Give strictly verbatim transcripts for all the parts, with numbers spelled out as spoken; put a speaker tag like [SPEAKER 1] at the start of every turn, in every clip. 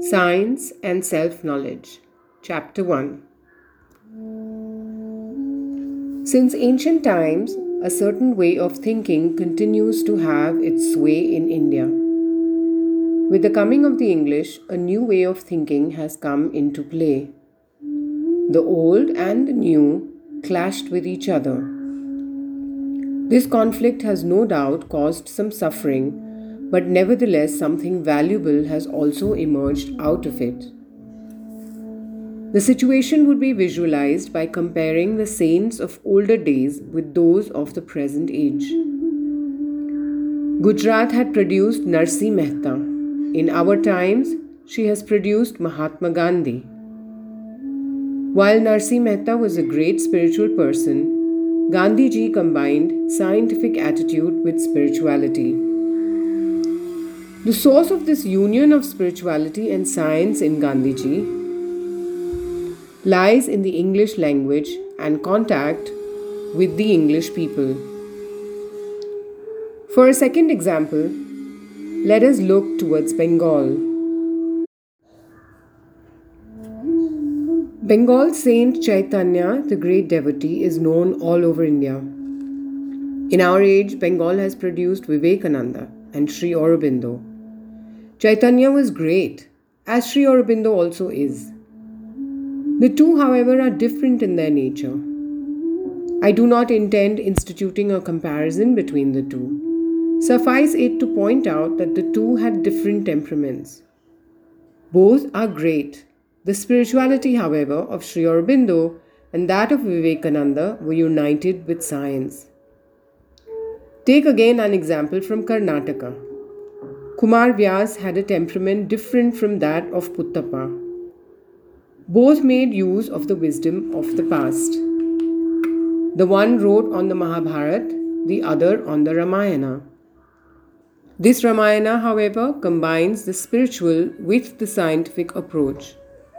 [SPEAKER 1] Science and Self-Knowledge, Chapter one. Since ancient times, a certain way of thinking continues to have its sway in India. With the coming of the English, a new way of thinking has come into play. The old and the new clashed with each other. This conflict has no doubt caused some suffering, but nevertheless something valuable has also emerged out of it. The situation would be visualized by comparing the saints of older days with those of the present age. Gujarat had produced Narsi Mehta. In our times, she has produced Mahatma Gandhi. While Narsi Mehta was a great spiritual person, Gandhi ji combined scientific attitude with spirituality. The source of this union of spirituality and science in Gandhiji lies in the English language and contact with the English people. For a second example, let us look towards Bengal. Bengal's Saint Chaitanya, the great devotee, is known all over India. In our age, Bengal has produced Vivekananda and Sri Aurobindo. Chaitanya was great, as Sri Aurobindo also is. The two, however, are different in their nature. I do not intend instituting a comparison between the two. Suffice it to point out that the two had different temperaments. Both are great. The spirituality, however, of Sri Aurobindo and that of Vivekananda were united with science. Take again an example from Karnataka. Kumar Vyas had a temperament different from that of Puttappa. Both made use of the wisdom of the past. The one wrote on the Mahabharata, the other on the Ramayana. This Ramayana, however, combines the spiritual with the scientific approach.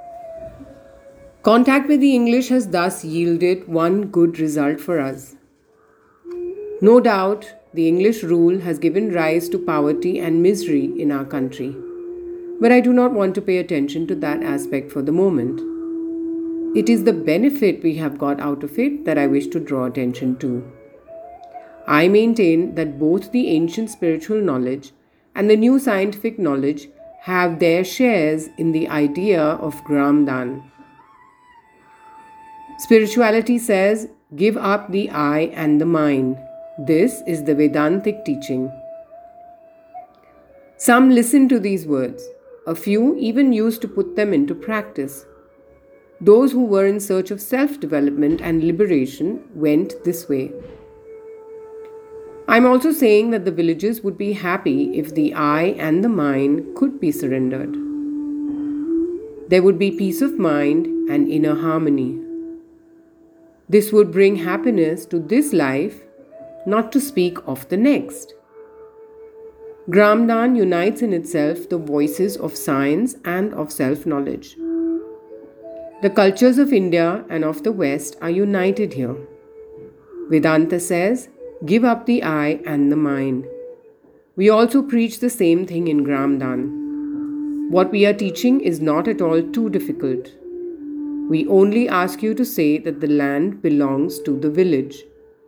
[SPEAKER 1] Contact with the English has thus yielded one good result for us. No doubt, the English rule has given rise to poverty and misery in our country. But I do not want to pay attention to that aspect for the moment. It is the benefit we have got out of it that I wish to draw attention to. I maintain that both the ancient spiritual knowledge and the new scientific knowledge have their shares in the idea of Gramdan. Spirituality says, give up the I and the mine. This is the Vedantic teaching. Some listened to these words. A few even used to put them into practice. Those who were in search of self-development and liberation went this way. I am also saying that the villages would be happy if the I and the mine could be surrendered. There would be peace of mind and inner harmony. This would bring happiness to this life, not to speak of the next. Gramdan unites in itself the voices of science and of self-knowledge. The cultures of India and of the West are united here. Vedanta says, give up the I and the mine. We also preach the same thing in Gramdan. What we are teaching is not at all too difficult. We only ask you to say that the land belongs to the village.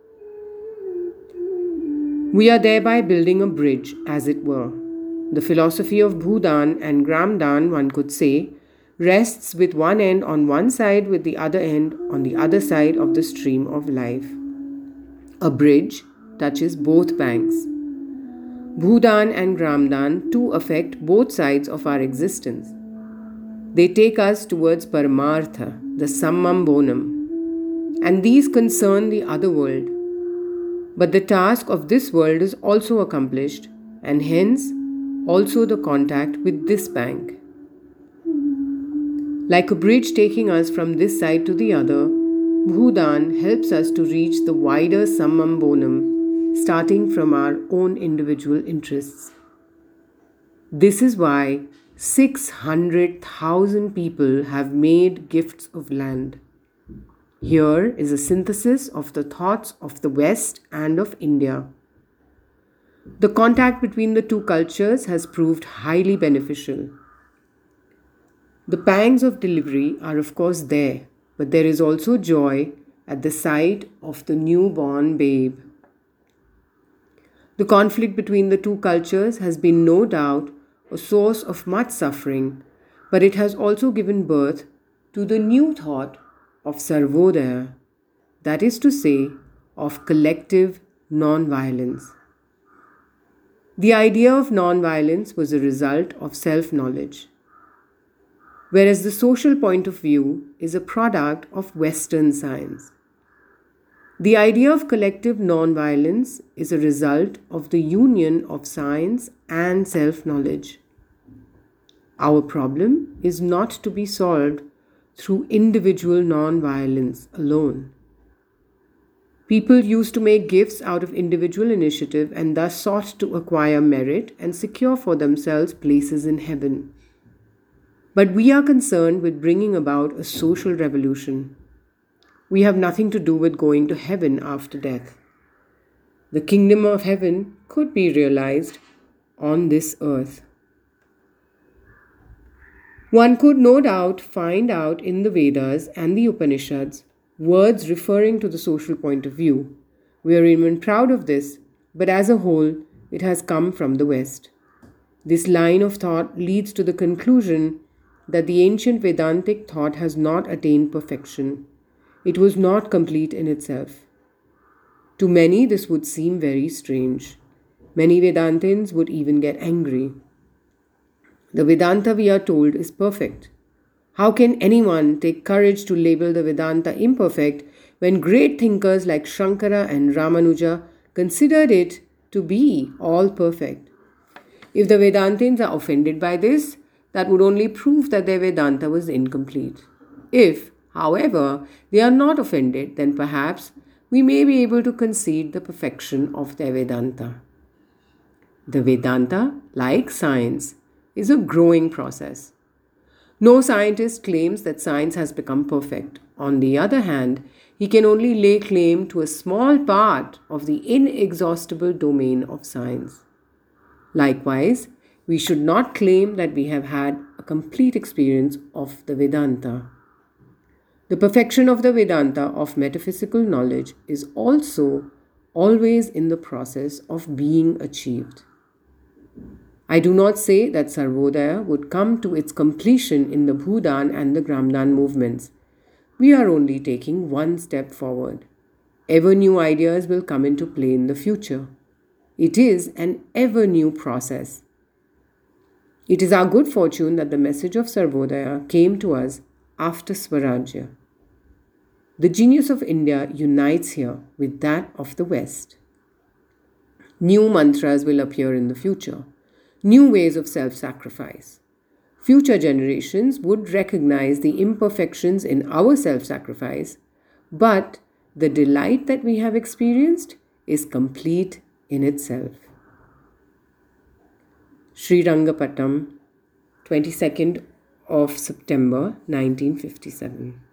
[SPEAKER 1] We are thereby building a bridge, as it were. The philosophy of Bhudan and Gramdan, one could say, rests with one end on one side with the other end on the other side of the stream of life. A bridge touches both banks. Bhudan and Gramdan too affect both sides of our existence. They take us towards Paramartha, the Sammam Bonum, and these concern the other world. But the task of this world is also accomplished, and hence also the contact with this bank. Like a bridge taking us from this side to the other, Bhudan helps us to reach the wider Sammam Bonum, starting from our own individual interests. This is why six hundred thousand people have made gifts of land. Here is a synthesis of the thoughts of the West and of India. The contact between the two cultures has proved highly beneficial. The pangs of delivery are, of course, there, but there is also joy at the sight of the newborn babe. The conflict between the two cultures has been no doubt a source of much suffering, but it has also given birth to the new thought of Sarvodaya, that is to say, of collective non-violence. The idea of non-violence was a result of self-knowledge, whereas the social point of view is a product of Western science. The idea of collective non-violence is a result of the union of science and self-knowledge. Our problem is not to be solved through individual non-violence alone. People used to make gifts out of individual initiative and thus sought to acquire merit and secure for themselves places in heaven. But we are concerned with bringing about a social revolution. We have nothing to do with going to heaven after death. The kingdom of heaven could be realized on this earth. One could no doubt find out in the Vedas and the Upanishads words referring to the social point of view. We are even proud of this, but as a whole, it has come from the West. This line of thought leads to the conclusion that the ancient Vedantic thought has not attained perfection. It was not complete in itself. To many, this would seem very strange. Many Vedantins would even get angry. The Vedanta, we are told, is perfect. How can anyone take courage to label the Vedanta imperfect when great thinkers like Shankara and Ramanuja considered it to be all perfect? If the Vedantins are offended by this, that would only prove that their Vedanta was incomplete. If, however, they are not offended, then perhaps we may be able to concede the perfection of their Vedanta. The Vedanta, like science, is a growing process. No scientist claims that science has become perfect. On the other hand, he can only lay claim to a small part of the inexhaustible domain of science. Likewise, we should not claim that we have had a complete experience of the Vedanta. The perfection of the Vedanta of metaphysical knowledge is also always in the process of being achieved. I do not say that Sarvodaya would come to its completion in the Bhudan and the Gramdan movements. We are only taking one step forward. Ever new ideas will come into play in the future. It is an ever new process. It is our good fortune that the message of Sarvodaya came to us after Swarajya. The genius of India unites here with that of the West. New mantras will appear in the future. New ways of self-sacrifice. Future generations would recognize the imperfections in our self-sacrifice, but the delight that we have experienced is complete in itself. Srirangapattam, twenty-second of September nineteen fifty-seven.